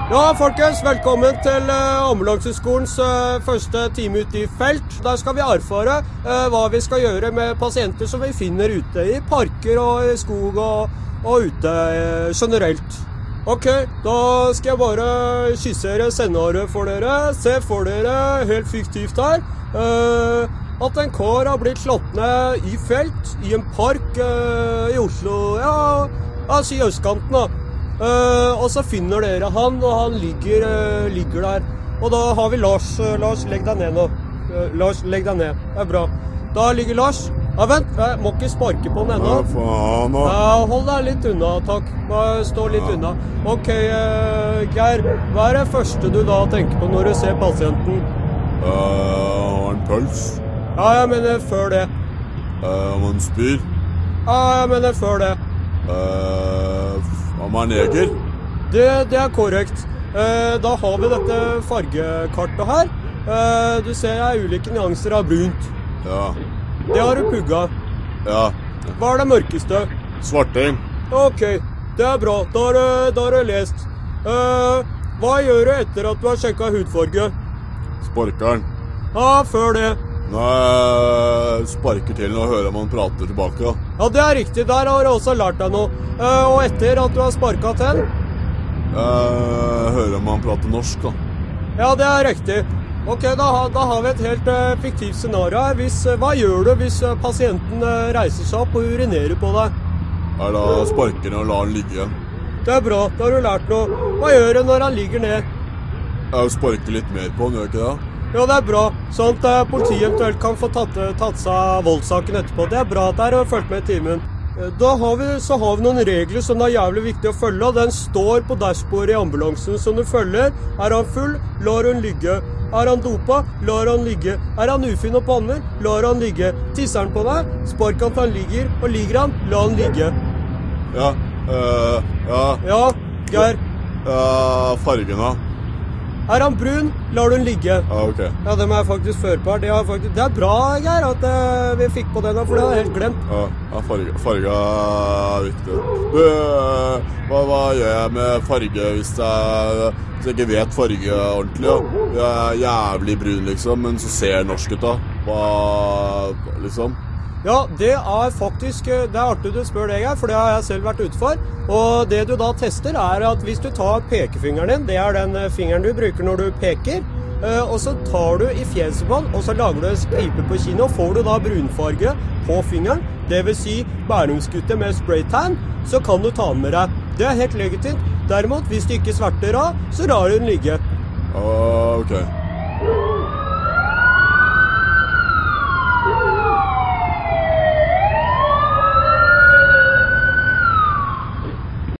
Ja, folkens, velkommen til ambulanseskolens første time ute i felt. Der skal vi erfare hva vi skal gjøre med pasienter som vi finner ute i parker og i skog og ute generelt. Ok, da skal jeg bare skissere scenariet for dere. Se for dere, helt fiktivt her, at en kar har blitt slått ned i felt, i en park i Oslo, ja, si østkanten da. Og så finner dere han, og han ligger der. Og da har vi Lars. Lars, legg deg ned nå. Lars, legg deg ned. Det er bra. Da ligger Lars. Ja, vent, jeg må ikke sparke på den ennå. Ja, faen da. Ja, hold deg litt unna, takk. Bare stå litt unna. Ok, Geir, hva er det første du da tenker på når du ser pasienten? Har en pøls? Ja, jeg mener før det. Om han spyr? Ja, jeg mener før det. Om han neger? Det er korrekt. Da har vi dette fargekartet her. Du ser jeg ulike nyanser av brunt. Ja. Det har du pugga. Ja. Hva er det mørkeste? Svarting. Ok, det er bra. Da har du lest. Hva gjør du etter at du har sjekket hudfarge? Sparker han? Ja, før det. Nei, sparker til og hører om han prater tilbake da. Ja, det er riktig. Der har du også lært deg noe. Og etter at du har sparket til? Hører om han prater norsk da. Ja, det er riktig. Ok, da har vi et helt fiktivt scenario her. Hva gjør du hvis pasienten reiser seg opp og urinerer på deg? Da sparker han og lar han ligge igjen. Det er bra, da har du lært noe. Hva gjør du når han ligger ned? Jeg sparker litt mer på han, gjør ikke det? Ja, det er bra. Sånn at politiet eventuelt kan få tatt seg av voldssaken etterpå. Det er bra at dere har fulgt med i timen. Da har vi noen regler som det er jævlig viktig å følge, og den står på dashbordet i ambulansen som du følger. Er han full? Lar hun ligge. Er han dopa? Lar han ligge. Er han ufin og panner? Lar han ligge. Tisser han på deg? Spark han til han ligger, og ligger han? La han ligge. Ja, Ja, Geir. Fargen da. Er han brun? Lar du den ligge. Ja, ok. Ja, det må jeg faktisk føre på her. Det er bra, Geir, at vi fikk på den, for det har jeg helt glemt. Ja, farga er viktig. Du, hva gjør jeg med farge hvis jeg ikke vet farge ordentlig? Ja? Jeg er jævlig brun, liksom, men så ser jeg norsk ut da. Hva, liksom? Ja, det er faktisk, det er artig du spør det, Geir, for det har jeg selv vært ute for. Og det du da tester er at hvis du tar pekefingeren din, det er den fingeren du bruker når du peker, og så tar du i fjeset på den, og så lager du en stripe på kinnet, og får du da brunfarge på fingeren, det vil si bærumskutte med spraytan, så kan du ta den med deg. Det er helt legitimt. Derimot, hvis du ikke sverter av, så lar du den ligge. Ok.